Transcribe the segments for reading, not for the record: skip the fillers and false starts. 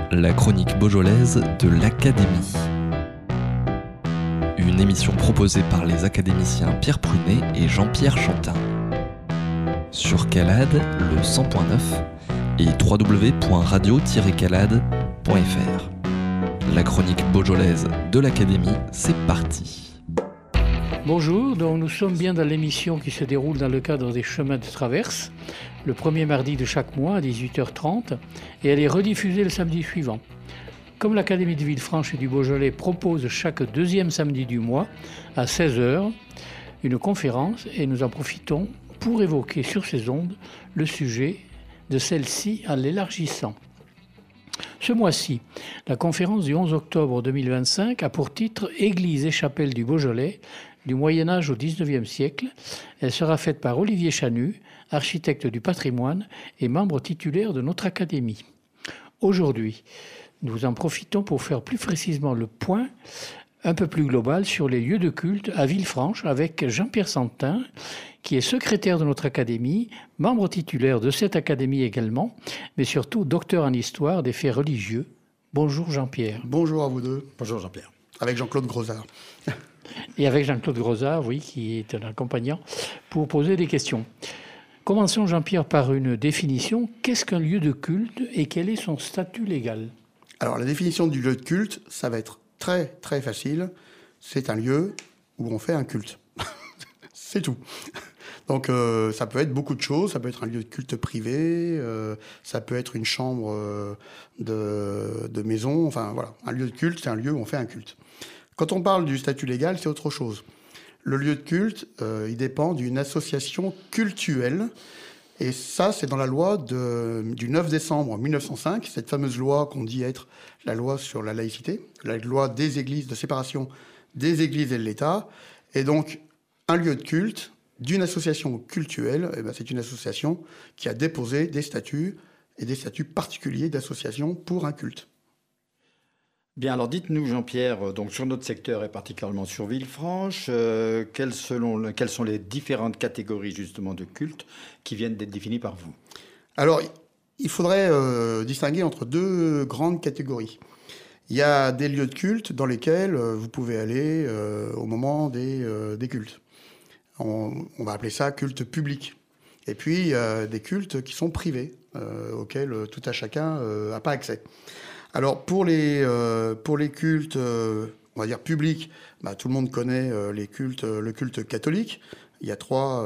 La chronique beaujolaise de l'Académie. Une émission proposée par les académiciens Pierre Prunet et Jean-Pierre Chantin. Sur Calade, le 100.9 et www.radio-calade.fr. La chronique beaujolaise de l'Académie, c'est parti. Bonjour, donc nous sommes bien dans l'émission qui se déroule dans le cadre des chemins de traverse, le premier mardi de chaque mois à 18h30, et elle est rediffusée le samedi suivant. Comme l'Académie de Villefranche et du Beaujolais propose chaque deuxième samedi du mois à 16h une conférence, et nous en profitons pour évoquer sur ces ondes le sujet de celle-ci en l'élargissant. Ce mois-ci, la conférence du 11 octobre 2025 a pour titre « Église et chapelle du Beaujolais, du Moyen-Âge au XIXe siècle ». Elle sera faite par Olivier Chanu, architecte du patrimoine et membre titulaire de notre académie. Aujourd'hui, nous en profitons pour faire plus précisément le point un peu plus global sur les lieux de culte à Villefranche avec Jean-Pierre Chantin, qui est secrétaire de notre académie, membre titulaire de cette académie également, mais surtout docteur en histoire des faits religieux. Bonjour Jean-Pierre. Bonjour à vous deux. Bonjour Jean-Pierre. Avec Jean-Claude Grosard. Et avec Jean-Claude Grosard, oui, qui est un accompagnant, pour poser des questions. Commençons Jean-Pierre par une définition. Qu'est-ce qu'un lieu de culte et quel est son statut légal ? Alors la définition du lieu de culte, ça va être très très facile. C'est un lieu où on fait un culte. C'est tout. Donc ça peut être beaucoup de choses. Ça peut être un lieu de culte privé, ça peut être une chambre de maison. Enfin voilà, un lieu de culte, c'est un lieu où on fait un culte. Quand on parle du statut légal, c'est autre chose. Le lieu de culte, il dépend d'une association cultuelle. Et ça, c'est dans la loi du 9 décembre 1905, cette fameuse loi qu'on dit être la loi sur la laïcité, la loi des églises, de séparation des églises et de l'État. Et donc, un lieu de culte d'une association cultuelle, eh ben, c'est une association qui a déposé des statuts et des statuts particuliers d'association pour un culte. Bien, alors dites-nous Jean-Pierre, donc sur notre secteur et particulièrement sur Villefranche, quelles sont les différentes catégories justement de culte qui viennent d'être définies par vous ? Alors, il faudrait distinguer entre deux grandes catégories. Il y a des lieux de culte dans lesquels vous pouvez aller au moment des cultes. On va appeler ça culte public. Et puis, des cultes qui sont privés, auxquels tout à chacun n'a pas accès. Alors, pour les cultes, on va dire publics, tout le monde connaît le culte catholique. Il y a trois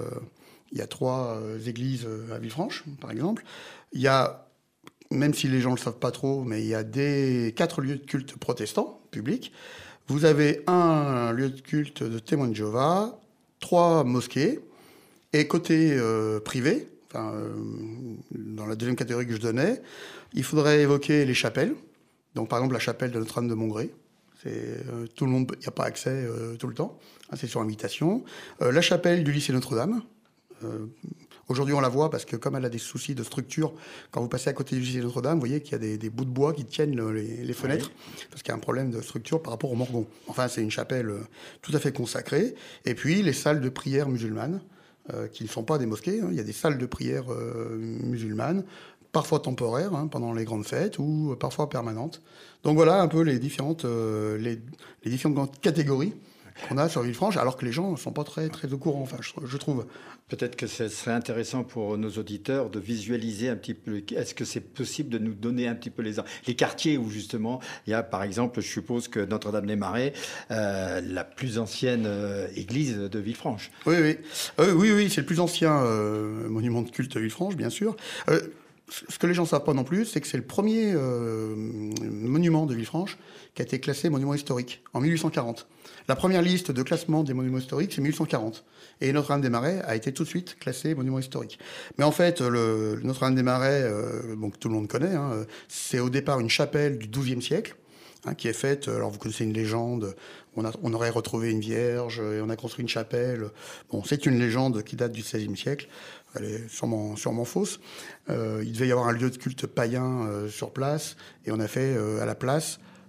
églises à Villefranche, par exemple. Il y a, même si les gens ne le savent pas trop, mais il y a 4 lieux de culte protestants publics. Vous avez un lieu de culte de témoins de Jéhovah, 3 mosquées, et côté privé, dans la deuxième catégorie que je donnais, il faudrait évoquer les chapelles. Donc, par exemple, la chapelle de Notre-Dame de Montgré. Tout le monde, il n'y a pas accès tout le temps. C'est sur invitation. La chapelle du lycée Notre-Dame. Aujourd'hui, on la voit parce que comme elle a des soucis de structure, quand vous passez à côté du lycée Notre-Dame, vous voyez qu'il y a des bouts de bois qui tiennent les fenêtres, parce qu'il y a un problème de structure par rapport au Morgon. Enfin, c'est une chapelle tout à fait consacrée. Et puis, les salles de prière musulmanes, qui ne sont pas des mosquées. Il y a des salles de prière musulmanes, parfois temporaires, pendant les grandes fêtes, ou parfois permanentes. Donc voilà un peu les différentes catégories qu'on a sur Villefranche, alors que les gens ne sont pas très, très au courant, je trouve. Peut-être que ce serait intéressant pour nos auditeurs de visualiser un petit peu. Est-ce que c'est possible de nous donner un petit peu les quartiers où justement il y a, par exemple, je suppose que Notre-Dame-des-Marais, la plus ancienne église de Villefranche. Oui, c'est le plus ancien monument de culte de Villefranche, bien sûr. Ce que les gens ne savent pas non plus, c'est que c'est le premier monument de Villefranche qui a été classé monument historique en 1840. La première liste de classement des monuments historiques, c'est 1840. Et Notre-Dame-des-Marais a été tout de suite classé monument historique. Mais en fait, le Notre-Dame-des-Marais, que tout le monde connaît, c'est au départ une chapelle du XIIe siècle, qui est faite, alors vous connaissez une légende, on aurait retrouvé une vierge et on a construit une chapelle. Bon, c'est une légende qui date du XVIe siècle. Elle est sûrement fausse. Il devait y avoir un lieu de culte païen sur place, et on a fait à la place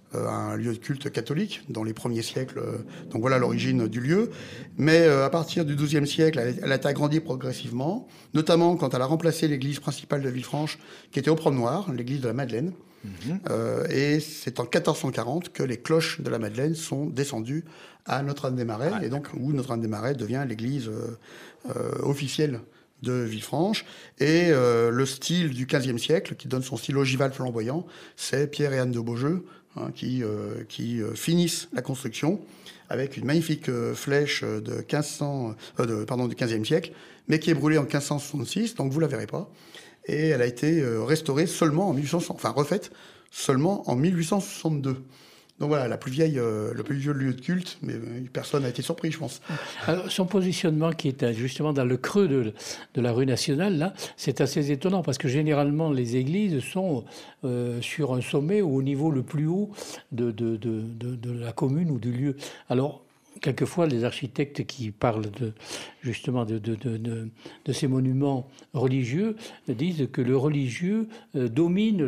un lieu de culte catholique dans les premiers siècles. Donc voilà l'origine du lieu. Mais à partir du XIIe siècle, elle a été agrandie progressivement, notamment quand elle a remplacé l'église principale de Villefranche, qui était au Promenoir, l'église de la Madeleine. Et c'est en 1440 que les cloches de la Madeleine sont descendues à Notre-Dame-des-Marais, et donc où Notre-Dame-des-Marais devient l'église officielle de Villefranche. Et le style du XVe siècle, qui donne son style ogival flamboyant, c'est Pierre et Anne de Beaujeu, qui finissent la construction avec une magnifique flèche du XVe siècle, mais qui est brûlée en 1566, donc vous la verrez pas. Et elle a été restaurée seulement en 1860, enfin refaite seulement en 1862. Donc voilà, le plus vieux lieu de culte, mais personne n'a été surpris, je pense. Alors, son positionnement qui est justement dans le creux de la rue nationale, là, c'est assez étonnant parce que généralement les églises sont sur un sommet ou au niveau le plus haut de la commune ou du lieu. Alors, quelquefois, les architectes qui parlent justement de ces monuments religieux disent que le religieux domine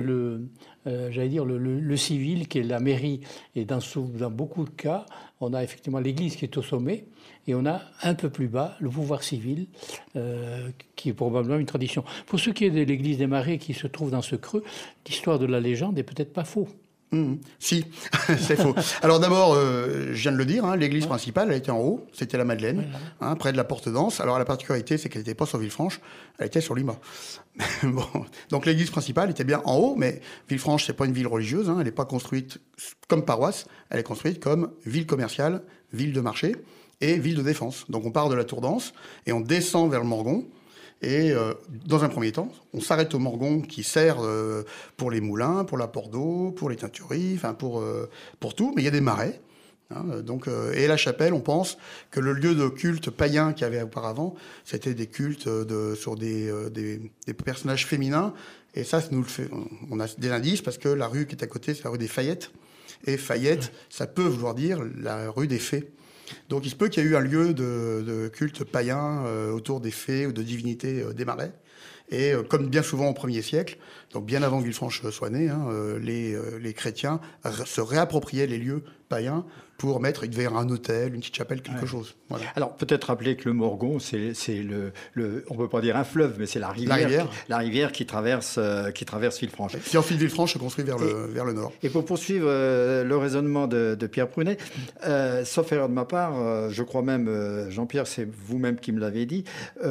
le civil, qui est la mairie. Et dans beaucoup de cas, on a effectivement l'église qui est au sommet et on a un peu plus bas le pouvoir civil, qui est probablement une tradition. Pour ce qui est de l'église des Marais qui se trouve dans ce creux, l'histoire de la légende n'est peut-être pas faux. Si, c'est faux. Alors d'abord, je viens de le dire, l'église principale, elle était en haut, c'était la Madeleine, près de la Porte d'Anse. Alors la particularité, c'est qu'elle n'était pas sur Villefranche, elle était sur Lima. Bon, donc l'église principale était bien en haut, mais Villefranche, c'est pas une ville religieuse, elle n'est pas construite comme paroisse, elle est construite comme ville commerciale, ville de marché et ville de défense. Donc on part de la Tour d'Anse et on descend vers le Morgon. Et dans un premier temps, on s'arrête au Morgon qui sert pour les moulins, pour l'apport d'eau, pour les teintureries, enfin pour tout. Mais il y a des marais. Et la chapelle, on pense que le lieu de culte païen qu'il y avait auparavant, c'était des cultes sur des personnages féminins. Et ça nous le fait. On a des indices parce que la rue qui est à côté, c'est la rue des Fayettes. Et Fayette, ça peut vouloir dire la rue des Fées. Donc il se peut qu'il y ait eu un lieu de culte païen autour des fées ou de divinités des marais. Et comme bien souvent au 1er siècle, donc bien avant que Villefranche soit né, les chrétiens se réappropriaient les lieux païens pour mettre, il devait y avoir un hôtel, une petite chapelle, quelque chose. Voilà. Alors peut-être rappeler que le Morgon, c'est on peut pas dire un fleuve, mais c'est la rivière qui traverse Villefranche. Qui ensuite Villefranche se construit vers le nord. Et pour poursuivre le raisonnement de Pierre Prunet, sauf erreur de ma part, je crois même, Jean-Pierre, c'est vous-même qui me l'avez dit,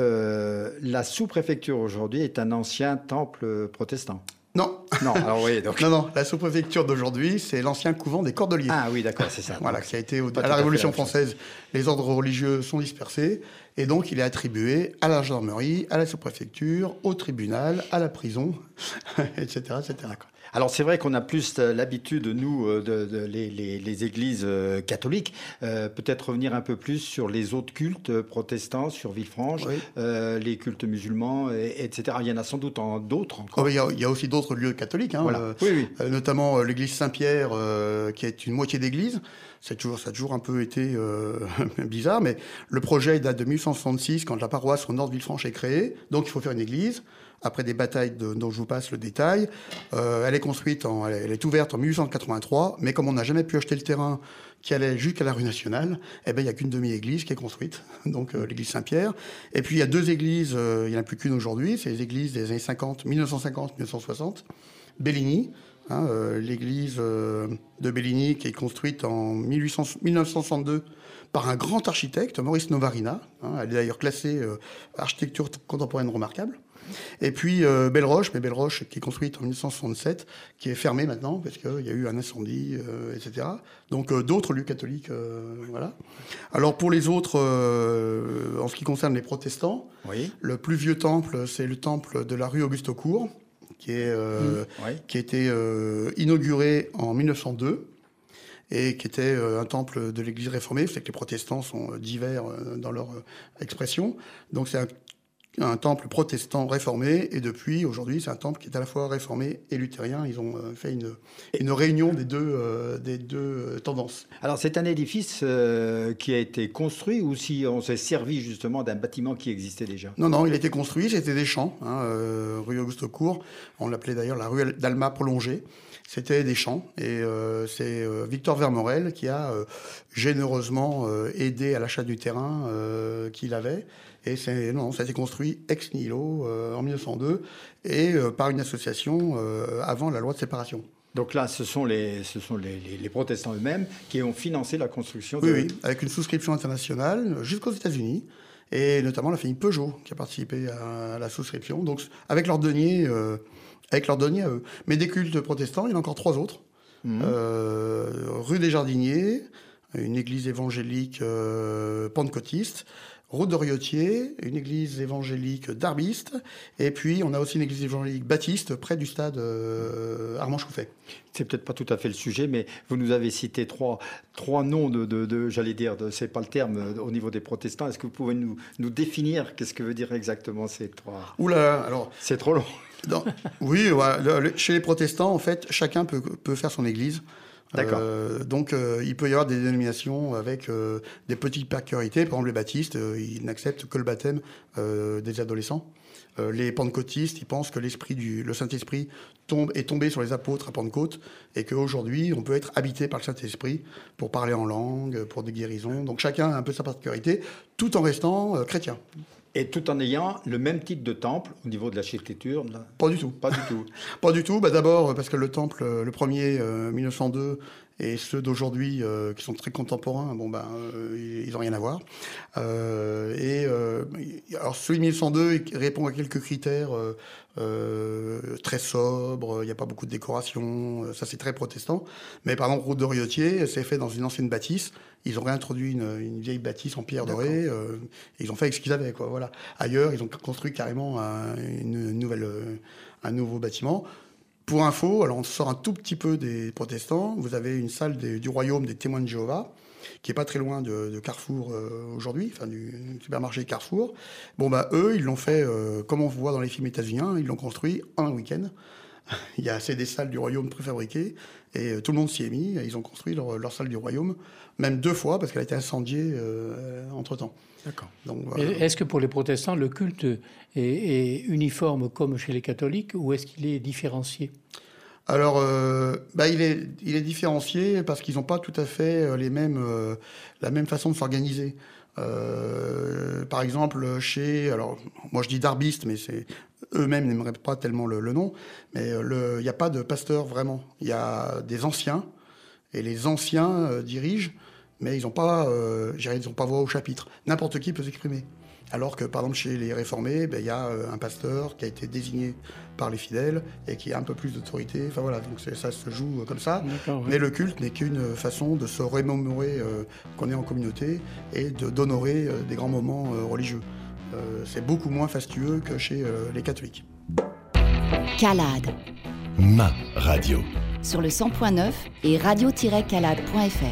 la sous-préfecture aujourd'hui est un ancien temple protestant. Non. Alors oui, donc... Non, la sous-préfecture d'aujourd'hui, c'est l'ancien couvent des Cordeliers. Ah oui, d'accord, c'est ça. Voilà, qui a été à la Révolution française, les ordres religieux sont dispersés, et donc il est attribué à la gendarmerie, à la sous-préfecture, au tribunal, à la prison, etc., etc. Alors c'est vrai qu'on a plus l'habitude, nous, les églises catholiques, peut-être revenir un peu plus sur les autres cultes protestants, sur Villefranche, les cultes musulmans, etc. Il y en a sans doute d'autres encore. Il y a aussi d'autres lieux catholiques, voilà. Notamment l'église Saint-Pierre, qui est une moitié d'église. Ça a toujours un peu été bizarre, mais le projet date de 1866, quand la paroisse au nord de Villefranche est créée. Donc il faut faire une église. Après des batailles dont je vous passe le détail, elle est ouverte en 1883, mais comme on n'a jamais pu acheter le terrain qui allait jusqu'à la rue nationale, il n'y a qu'une demi-église qui est construite, donc l'église Saint-Pierre. Et puis il y a deux églises, il n'y en a plus qu'une aujourd'hui, c'est les églises des années 1950-1960. Belligny, l'église de Belligny qui est construite en 1962 par un grand architecte, Maurice Novarina. Elle est d'ailleurs classée architecture contemporaine remarquable. Et puis Belle-Roche qui est construite en 1967, qui est fermée maintenant parce qu'il y a eu un incendie, etc. Donc d'autres lieux catholiques, voilà. Alors pour les autres, en ce qui concerne les protestants, le plus vieux temple, c'est le temple de la rue Auguste-Aucourt, qui a été inauguré en 1902. Et qui était un temple de l'Église réformée, c'est que les protestants sont divers dans leur expression. Donc c'est un temple protestant réformé, et depuis, aujourd'hui, c'est un temple qui est à la fois réformé et luthérien. Ils ont fait une réunion des deux tendances. Alors c'est un édifice qui a été construit, ou si on s'est servi justement d'un bâtiment qui existait déjà? Non, il a été construit, c'était des champs, rue rue Auguste Court. On l'appelait d'ailleurs la rue d'Alma prolongée. C'était des champs. Et c'est Victor Vermorel qui a généreusement aidé à l'achat du terrain qu'il avait. Et ça a été construit ex nihilo en 1902 et par une association avant la loi de séparation. Donc là, ce sont les protestants eux-mêmes qui ont financé la construction. Oui, avec une souscription internationale jusqu'aux États-Unis, et notamment la famille Peugeot qui a participé à la souscription. Donc avec leurs deniers à eux. Mais des cultes protestants, il y en a encore 3 autres. Rue des Jardiniers, une église évangélique pentecôtiste. Route de Riotier, une église évangélique darbiste, et puis on a aussi une église évangélique baptiste près du stade Armand-Chouffet. C'est peut-être pas tout à fait le sujet, mais vous nous avez cité trois noms j'allais dire, c'est pas le terme au niveau des protestants. Est-ce que vous pouvez nous définir qu'est-ce que veut dire exactement ces 3 ? Ouh là là, alors c'est trop long. Oui, chez les protestants, en fait, chacun peut faire son église. D'accord. Donc, il peut y avoir des dénominations avec des petites particularités. Par exemple, les baptistes, ils n'acceptent que le baptême des adolescents. Les pentecôtistes, ils pensent que le Saint-Esprit est tombé sur les apôtres à Pentecôte et qu'aujourd'hui, on peut être habité par le Saint-Esprit pour parler en langue, pour des guérisons. Donc, chacun a un peu sa particularité, tout en restant chrétien. Et tout en ayant le même type de temple au niveau de l'architecture? Pas du tout. Pas du tout. Pas du tout. D'abord, parce que le temple, le premier, 1902, et ceux d'aujourd'hui, qui sont très contemporains, ils n'ont rien à voir. Alors, celui de 1902 il répond à quelques critères très sobres, il n'y a pas beaucoup de décoration, ça c'est très protestant. Mais par exemple, route de Riotier, c'est fait dans une ancienne bâtisse. Ils ont réintroduit une vieille bâtisse en pierre dorée, et ils ont fait avec ce qu'ils avaient, quoi. Voilà. Ailleurs, ils ont construit carrément un nouveau bâtiment. Pour info, alors on sort un tout petit peu des protestants. Vous avez une salle du royaume des témoins de Jéhovah, qui est pas très loin de Carrefour aujourd'hui, enfin du supermarché Carrefour. Eux, ils l'ont fait comme on voit dans les films états-uniens, ils l'ont construit en un week-end. Il y a assez des salles du royaume préfabriquées et tout le monde s'y est mis. Ils ont construit leur salle du royaume, même 2 fois parce qu'elle a été incendiée entre-temps. D'accord. Donc, est-ce que pour les protestants, le culte est uniforme comme chez les catholiques ou est-ce qu'il est différencié ? Alors, il est différencié parce qu'ils n'ont pas tout à fait la même façon de s'organiser. Par exemple, moi je dis darbiste, mais eux-mêmes n'aimeraient pas tellement le nom, mais il n'y a pas de pasteur vraiment. Il y a des anciens, et les anciens dirigent, mais ils n'ont pas voix au chapitre. N'importe qui peut s'exprimer. Alors que, par exemple, chez les réformés, il y a un pasteur qui a été désigné par les fidèles et qui a un peu plus d'autorité. Enfin voilà, donc ça se joue comme ça. D'accord, oui. Mais le culte n'est qu'une façon de se remémorer qu'on est en communauté et d'honorer des grands moments religieux. C'est beaucoup moins fastueux que chez les catholiques. Calade. Ma radio. Sur le 100.9 et radio-calade.fr.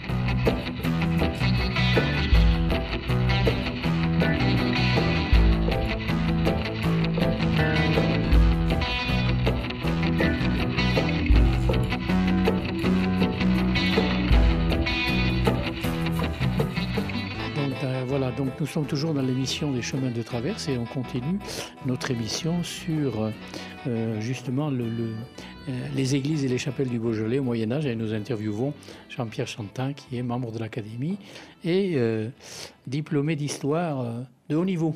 Donc nous sommes toujours dans l'émission des chemins de traverse et on continue notre émission sur justement les églises et les chapelles du Beaujolais au Moyen-Âge, et nous interviewons Jean-Pierre Chantin qui est membre de l'Académie et diplômé d'histoire de haut niveau.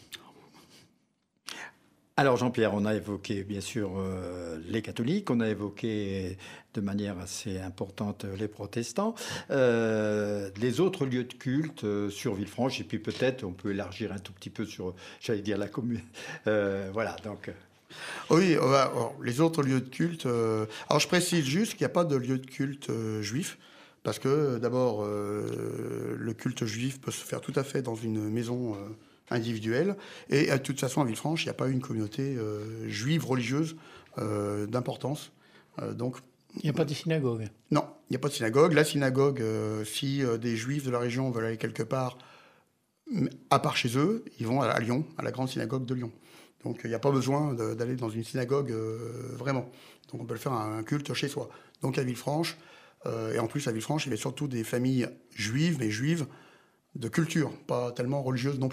Alors Jean-Pierre, on a évoqué bien sûr les catholiques, on a évoqué de manière assez importante les protestants, les autres lieux de culte sur Villefranche, et puis peut-être on peut élargir un tout petit peu sur, j'allais dire, la commune. Voilà, donc... Oui, alors, les autres lieux de culte... alors je précise juste qu'il n'y a pas de lieu de culte juif, parce que d'abord, le culte juif peut se faire tout à fait dans une maison... individuelle. Et de toute façon, à Villefranche, il n'y a pas eu une communauté juive religieuse d'importance. Donc, il n'y a pas de synagogue? Non, il n'y a pas de synagogue. La synagogue, si des juifs de la région veulent aller quelque part, à part chez eux, ils vont à Lyon, à la grande synagogue de Lyon. Donc, il n'y a pas besoin d'aller dans une synagogue vraiment. Donc, on peut le faire un culte chez soi. Donc, à Villefranche, et en plus, à Villefranche, il y avait surtout des familles juives, mais juives de culture, pas tellement religieuses non plus.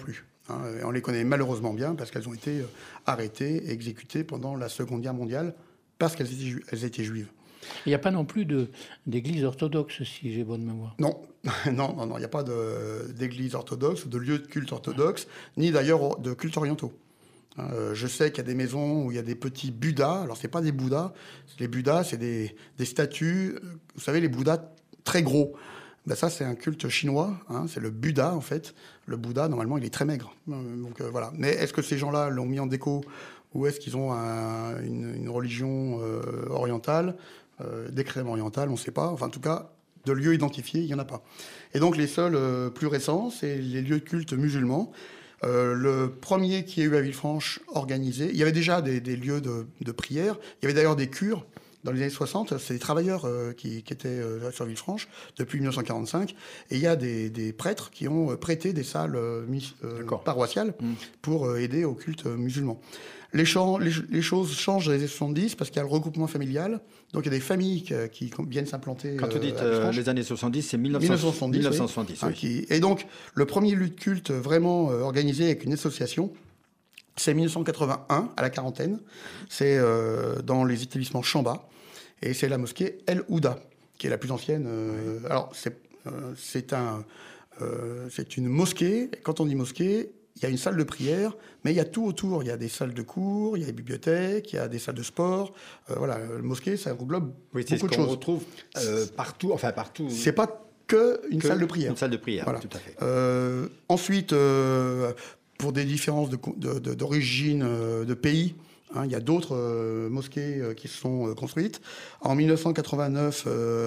Et on les connaît malheureusement bien parce qu'elles ont été arrêtées et exécutées pendant la Seconde Guerre mondiale parce qu'elles étaient juives. Il n'y a pas non plus d'église orthodoxe, si j'ai bonne mémoire. Non, il n'y a pas d'église orthodoxe, de lieu de culte orthodoxe, ni d'ailleurs de culte orientaux. Je sais qu'il y a des maisons où il y a des petits Bouddhas. Alors, ce n'est pas des Bouddhas. Les Bouddhas, c'est des statues. Vous savez, les Bouddhas très gros. Ben ça, c'est un culte chinois. C'est le Bouddha, en fait. Le Bouddha, normalement, il est très maigre. Donc, voilà. Mais est-ce que ces gens-là l'ont mis en déco ou est-ce qu'ils ont une religion orientale, d'extrême orientale, on ne sait pas. Enfin, en tout cas, de lieux identifiés, il n'y en a pas. Et donc, les seuls plus récents, c'est les lieux de culte musulmans. Le premier qui a eu à Villefranche organisé, il y avait déjà des lieux de prière. Il y avait d'ailleurs des cures dans les années 60. C'est des travailleurs qui étaient sur Villefranche depuis 1945. Et il y a des prêtres qui ont prêté des salles paroissiales pour aider au culte musulman. Les choses changent dans les années 70 parce qu'il y a le regroupement familial. Donc, il y a des familles qui viennent s'implanter. Quand vous dites les années 70, c'est 1970. Oui. Et donc, le premier lieu de culte vraiment organisé avec une association, c'est 1981, à la Quarantaine. C'est dans les établissements Chamba. Et c'est la mosquée El Houda, qui est la plus ancienne. Alors, c'est une mosquée. Et quand on dit mosquée, il y a une salle de prière, mais il y a tout autour. Il y a des salles de cours, il y a des bibliothèques, il y a des salles de sport. Voilà, la mosquée, ça englobe beaucoup de choses. On retrouve partout, enfin partout. C'est pas qu'une salle de prière. Une salle de prière, voilà. Tout à fait. Ensuite, pour des différences d'origine, de pays, il y a d'autres mosquées qui se sont construites. En 1999,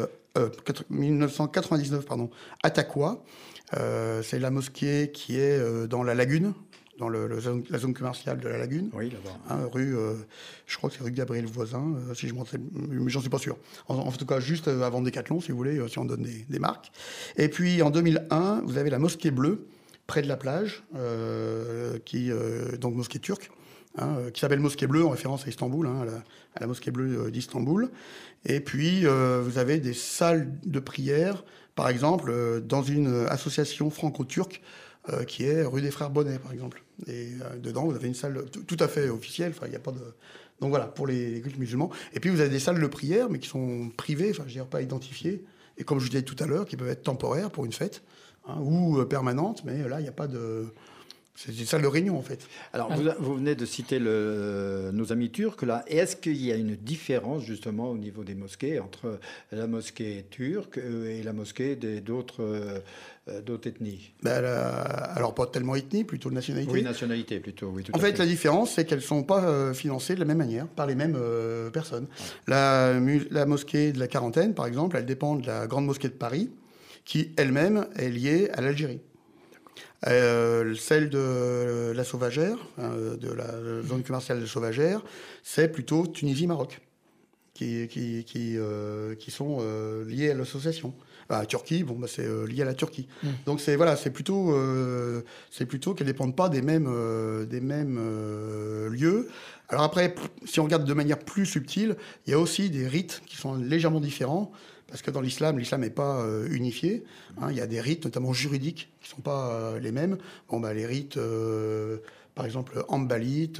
à Takwa, c'est la mosquée qui est dans la lagune, dans la zone commerciale de la lagune. Oui, là-bas. Rue, je crois que c'est rue Gabriel Voisin, si je m'en sais, mais j'en suis pas sûr. En tout cas, juste avant Décathlon, si vous voulez, si on donne des marques. Et puis en 2001, vous avez la mosquée bleue, près de la plage, donc mosquée turque, qui s'appelle Mosquée Bleue en référence à Istanbul, à la Mosquée Bleue d'Istanbul. Et puis, vous avez des salles de prière, par exemple, dans une association franco-turque qui est rue des Frères Bonnet, par exemple. Et dedans, vous avez une salle tout à fait officielle. Enfin, il n'y a pas de... Donc voilà, pour les cultes musulmans. Et puis, vous avez des salles de prière, mais qui sont privées, enfin, je ne dirais pas identifiées. Et comme je disais tout à l'heure, qui peuvent être temporaires pour une fête, ou permanentes, mais là, il n'y a pas de... C'est une salle de réunion, en fait. Alors, vous venez de citer nos amis turcs, là. Et est-ce qu'il y a une différence, justement, au niveau des mosquées, entre la mosquée turque et la mosquée d'autres ethnies? Alors, pas tellement ethnie, plutôt de nationalité. Oui, nationalité, plutôt. Oui, tout en fait, la différence, c'est qu'elles ne sont pas financées de la même manière, par les mêmes personnes. Ouais. La mosquée de la Quarantaine, par exemple, elle dépend de la Grande Mosquée de Paris, qui, elle-même, est liée à l'Algérie. Celle de la Sauvagère, de la zone commerciale de Sauvagère, c'est plutôt Tunisie-Maroc, qui sont liés à l'association. La Turquie, c'est lié à la Turquie. Donc c'est plutôt qu'elles ne dépendent pas des mêmes lieux. Alors après, si on regarde de manière plus subtile, il y a aussi des rites qui sont légèrement différents. Parce que dans l'islam n'est pas unifié. Il y a des rites, notamment juridiques, qui ne sont pas les mêmes. Les rites, par exemple, hanbalites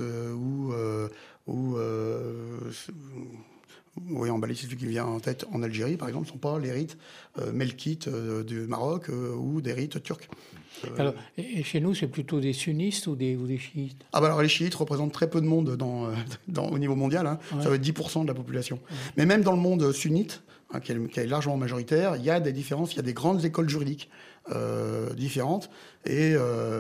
oui, hanbali, c'est celui qui vient en tête en Algérie, par exemple, ne sont pas les rites melkites du Maroc ou des rites turcs. Alors, et chez nous, c'est plutôt des sunnistes ou des chiites? Alors, les chiites représentent très peu de monde au niveau mondial. Ouais. Ça va être 10% de la population. Ouais. Mais même dans le monde sunnite, qui est largement majoritaire, il y a des différences. Il y a des grandes écoles juridiques différentes. Et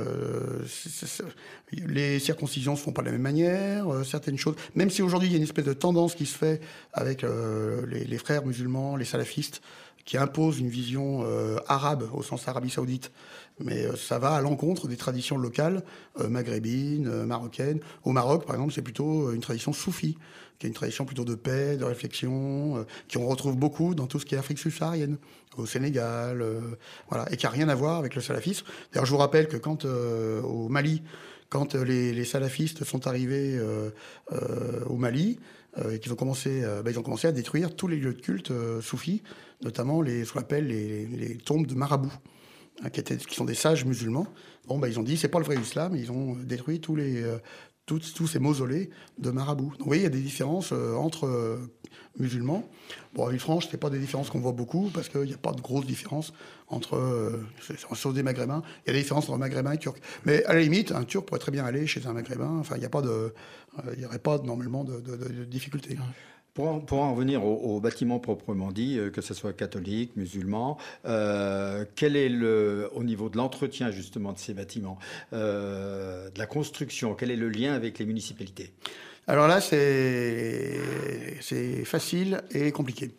les circoncisions ne se font pas de la même manière. Certaines choses... Même si aujourd'hui, il y a une espèce de tendance qui se fait avec les frères musulmans, les salafistes, qui imposent une vision arabe, au sens Arabie Saoudite. Mais ça va à l'encontre des traditions locales, maghrébines, marocaines. Au Maroc, par exemple, c'est plutôt une tradition soufie, qui est une tradition plutôt de paix, de réflexion, qu'on retrouve beaucoup dans tout ce qui est Afrique subsaharienne, au Sénégal, voilà, et qui n'a rien à voir avec le salafisme. D'ailleurs, je vous rappelle que au Mali, quand les salafistes sont arrivés au Mali, et qu'ils ont commencé à détruire tous les lieux de culte soufis, notamment ce qu'on appelle les tombes de marabouts. hein, qui sont des sages musulmans. Bon, ils ont dit c'est pas le vrai islam, et ils ont détruit tous ces mausolées de marabouts. Donc, vous voyez, il y a des différences entre musulmans. Bon, à Villefranche, c'est pas des différences qu'on voit beaucoup, parce qu'il n'y a pas de grosses différences sur des maghrébins. Il y a des différences entre maghrébins et turcs. Mais à la limite, un turc pourrait très bien aller chez un maghrébin. Enfin, il n'y aurait pas normalement de difficultés. Pour en revenir aux bâtiments proprement dit, que ce soit catholique, musulman, quel est au niveau de l'entretien justement de ces bâtiments, de la construction, quel est le lien avec les municipalités? Alors là, c'est facile et compliqué.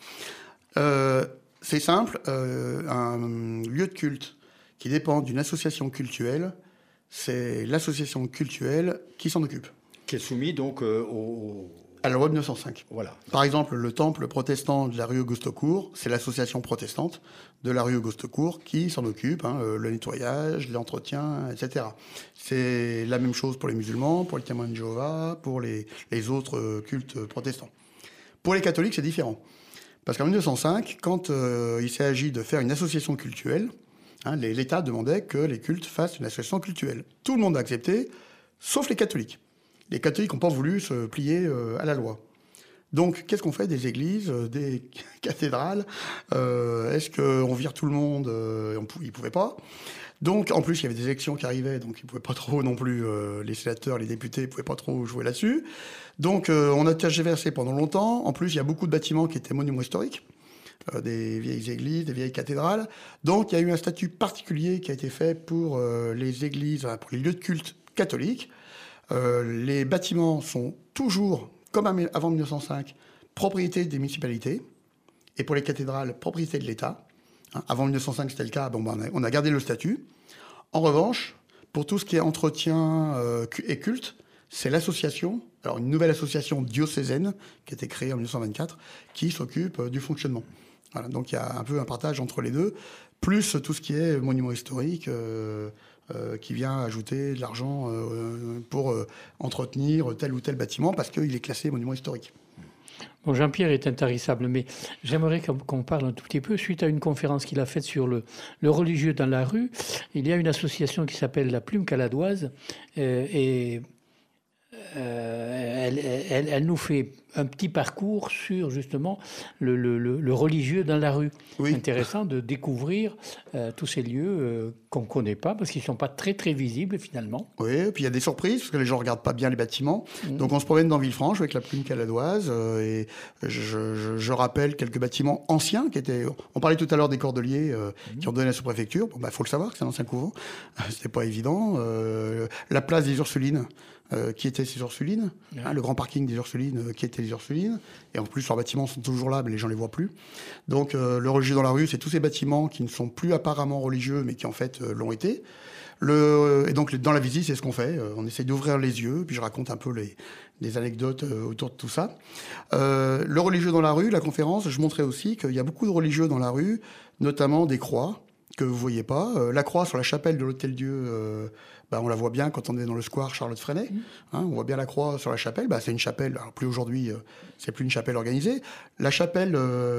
C'est simple, un lieu de culte qui dépend d'une association cultuelle, c'est l'association cultuelle qui s'en occupe. Qui est soumis donc à la loi de 1905. Voilà. Par exemple, le temple protestant de la rue Auguste-Court, c'est l'association protestante de la rue Auguste-Court qui s'en occupe, le nettoyage, l'entretien, etc. C'est la même chose pour les musulmans, pour les témoins de Jéhovah, pour les autres cultes protestants. Pour les catholiques, c'est différent. Parce qu'en 1905, quand il s'est agi de faire une association cultuelle, l'État demandait que les cultes fassent une association cultuelle. Tout le monde a accepté, sauf les catholiques. Les catholiques n'ont pas voulu se plier à la loi. Donc, qu'est-ce qu'on fait des églises, des cathédrales? Est-ce qu'on vire tout le monde? Ils ne pouvaient pas. Donc, en plus, il y avait des élections qui arrivaient, donc ils ne pouvaient pas trop non plus, les sénateurs, les députés ne pouvaient pas trop jouer là-dessus. Donc, on a tergiversé pendant longtemps. En plus, il y a beaucoup de bâtiments qui étaient monuments historiques, des vieilles églises, des vieilles cathédrales. Donc, il y a eu un statut particulier qui a été fait pour les églises, pour les lieux de culte catholiques. Les bâtiments sont toujours, comme avant 1905, propriété des municipalités. Et pour les cathédrales, propriété de l'État. Avant 1905, c'était le cas. On a gardé le statut. En revanche, pour tout ce qui est entretien et culte, c'est l'association, alors une nouvelle association diocésaine, qui a été créée en 1924, qui s'occupe du fonctionnement. Voilà, donc il y a un peu un partage entre les deux, plus tout ce qui est monument historique, qui vient ajouter de l'argent pour entretenir tel ou tel bâtiment, parce qu'il est classé monument historique. Bon, Jean-Pierre est intarissable, mais j'aimerais qu'on parle un tout petit peu. Suite à une conférence qu'il a faite sur le religieux dans la rue, il y a une association qui s'appelle la Plume Caladoise, et elle nous fait un petit parcours sur justement le religieux dans la rue. Oui. Intéressant de découvrir tous ces lieux qu'on ne connaît pas parce qu'ils ne sont pas très très visibles finalement. Oui, et puis il y a des surprises parce que les gens ne regardent pas bien les bâtiments. Donc on se promène dans Villefranche avec la Plume Caladoise et je rappelle quelques bâtiments anciens qui étaient... On parlait tout à l'heure des Cordeliers qui ont donné la sous-préfecture. Bon, faut le savoir que c'est un ancien couvent. C'était pas évident. La place des Ursulines. Qui étaient ces Ursulines, le grand parking des Ursulines, qui étaient les Ursulines, et en plus leurs bâtiments sont toujours là, mais les gens les voient plus. Donc le religieux dans la rue, c'est tous ces bâtiments qui ne sont plus apparemment religieux, mais qui en fait l'ont été. Et donc dans la visite, c'est ce qu'on fait, on essaye d'ouvrir les yeux, puis je raconte un peu des anecdotes autour de tout ça. Le religieux dans la rue, la conférence, je montrais aussi qu'il y a beaucoup de religieux dans la rue, notamment des croix, que vous voyez pas. La croix sur la chapelle de l'Hôtel-Dieu, on la voit bien quand on est dans le square Charlotte Freinet. On voit bien la croix sur la chapelle. C'est une chapelle, alors plus aujourd'hui, c'est plus une chapelle organisée. La chapelle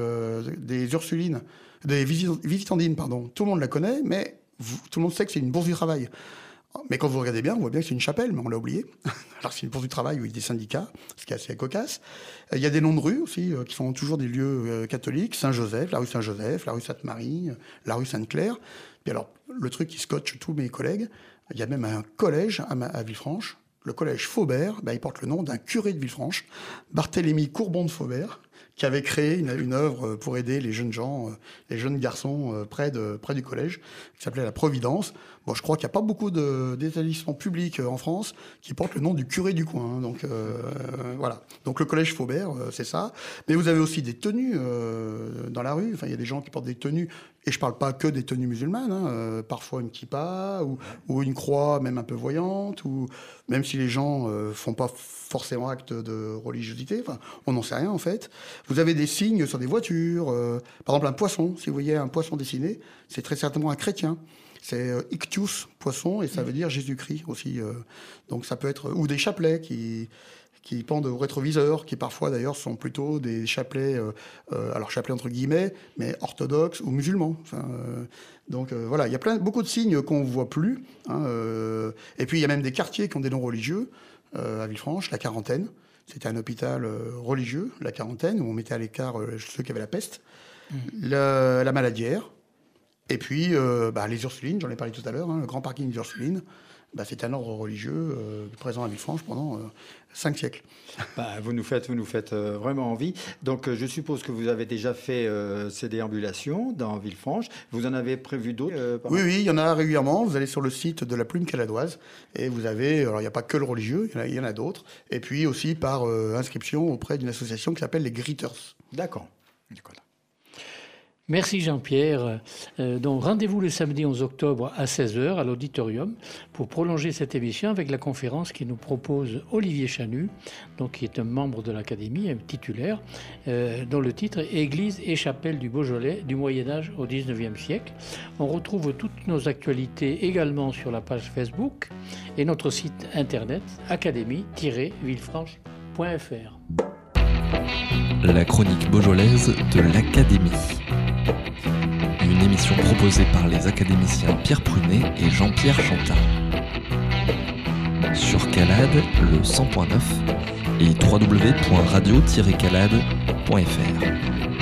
des Ursulines, des Visitandines, pardon, tout le monde la connaît, mais tout le monde sait que c'est une bourse du travail. Mais quand vous regardez bien, on voit bien que c'est une chapelle, mais on l'a oublié. Alors c'est une bourse du travail où il y a des syndicats, ce qui est assez cocasse. Il y a des noms de rues aussi, qui sont toujours des lieux catholiques. Saint-Joseph, la rue Saint-Joseph, la rue Sainte-Marie, la rue Sainte-Claire. Puis alors, le truc qui scotche tous mes collègues, il y a même un collège à Villefranche, le collège Faubert, il porte le nom d'un curé de Villefranche, Barthélemy Courbon de Faubert, qui avait créé une œuvre pour aider les jeunes gens, les jeunes garçons près du collège, qui s'appelait la Providence. Bon, je crois qu'il n'y a pas beaucoup d'établissements publics en France qui portent le nom du curé du coin. Donc voilà. Donc le collège Faubert, c'est ça. Mais vous avez aussi des tenues dans la rue. Enfin, il y a des gens qui portent des tenues. Et je ne parle pas que des tenues musulmanes. Parfois une kippa ou une croix, même un peu voyante. Ou même si les gens font pas forcément acte de religiosité. Enfin, on n'en sait rien en fait. Vous avez des signes sur des voitures. Par exemple, un poisson. Si vous voyez un poisson dessiné, c'est très certainement un chrétien. C'est Ictius, poisson, et ça veut dire Jésus-Christ aussi. Donc ça peut être... Ou des chapelets qui pendent au rétroviseur, qui parfois d'ailleurs sont plutôt des chapelets, alors chapelets entre guillemets, mais orthodoxes ou musulmans. Enfin, donc voilà, il y a beaucoup de signes qu'on ne voit plus. Et puis il y a même des quartiers qui ont des noms religieux. À Villefranche, la Quarantaine. C'était un hôpital religieux, la Quarantaine, où on mettait à l'écart ceux qui avaient la peste. La Maladière. Et puis les Ursulines, j'en ai parlé tout à l'heure, le grand parking des Ursulines. C'est un ordre religieux présent à Villefranche pendant 5 siècles. Vous nous faites vraiment envie. Donc, je suppose que vous avez déjà fait ces déambulations dans Villefranche. Vous en avez prévu d'autres Oui, il y en a régulièrement. Vous allez sur le site de la Plume caladoise et vous avez... Alors, il n'y a pas que le religieux, il y en a d'autres. Et puis aussi par inscription auprès d'une association qui s'appelle les Gritters. D'accord. Merci Jean-Pierre. Donc rendez-vous le samedi 11 octobre à 16h à l'auditorium pour prolonger cette émission avec la conférence qui nous propose Olivier Chanu, donc qui est un membre de l'Académie, un titulaire, dont le titre est Église et chapelle du Beaujolais du Moyen-Âge au XIXe siècle. On retrouve toutes nos actualités également sur la page Facebook et notre site internet académie-villefranche.fr. La chronique beaujolaise de l'Académie. Une émission proposée par les académiciens Pierre Prunet et Jean-Pierre Chantin. Sur Calade, le 100.9 et www.radio-calade.fr.